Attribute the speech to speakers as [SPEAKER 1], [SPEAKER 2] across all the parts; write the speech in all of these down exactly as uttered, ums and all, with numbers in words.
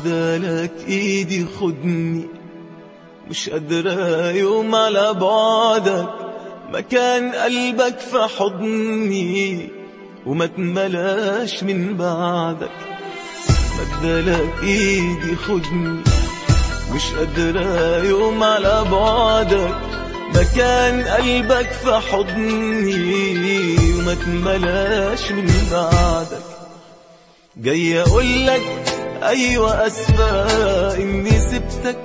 [SPEAKER 1] مدالك ايدي خدني، مش قادرة يوم على بعدك، مكان قلبك في حضني وما تملاش من بعدك. مدالك ايدي خدني، مش قادرة يوم على بعدك، مكان قلبك في حضني وما تملاش من بعدك. جاي اقولك ايوه اسفة اني سبتك،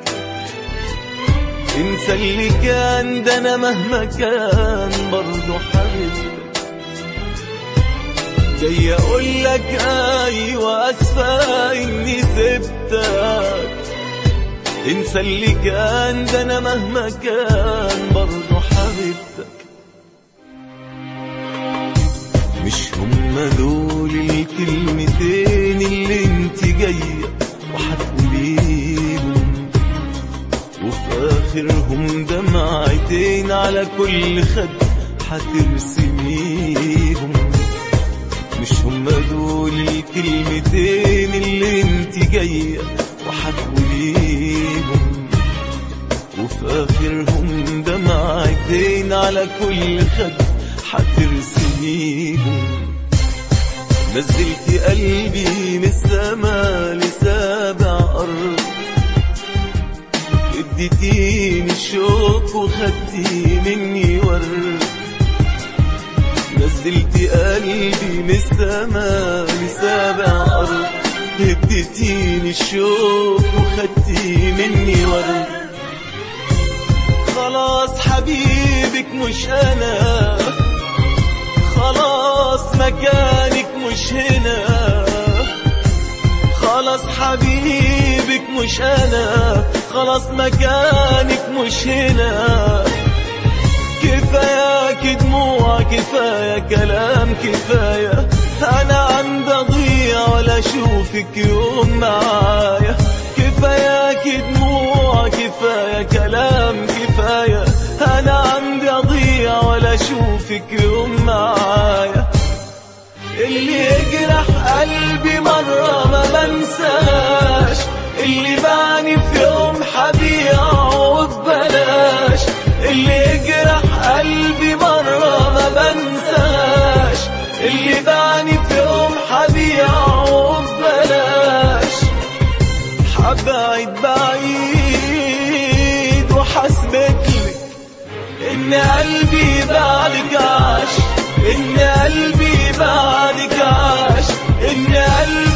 [SPEAKER 1] انسى اللي كان، ده انا مهما كان برضو حبيبتك. جاي اقولك ايوه اسفة اني سبتك، انسى اللي كان، ده انا مهما كان برضو حبيبتك. مش هما دول الكلمتين اللي انت جاية وحتقوليهم، وفي اخرهم دمعتين على كل خد حترسميهم. مش هما دول الكلمتين اللي انت جاية وحتقوليهم، وفي اخرهم دمعتين على كل خد حترسميهم. نزلتي قلبي من السما لسابع أرض، اديتيني الشوق وخدتي مني ورد. نزلتي قلبي من السما لسابع أرض، اديتيني الشوق وخدتي مني ورد. خلاص حبيبك مش أنا، خلاص مكانك مش هنا، خلاص حبيبك مش أنا، خلاص مكانك مش هنا. كفاياك دموع، كفاية كلام، كفاية أنا عندي أضيع ولا أشوفك يوم معايا. كفاياك دموع، كفاية كلام، كفاية أنا عندي أضيع ولا أشوفك يوم معايا. اللي يجرح قلبي مرة ما بنساش، اللي بعني في يوم حبيعه وببلاش. اللي يجرح قلبي مرة ما بنساش، اللي بعني في يوم حبيعه وببلاش. حبعد بعيد وحسبتلك إن قلبي بعدك عاش، إن قلبي بعدك عاش، إن قلبي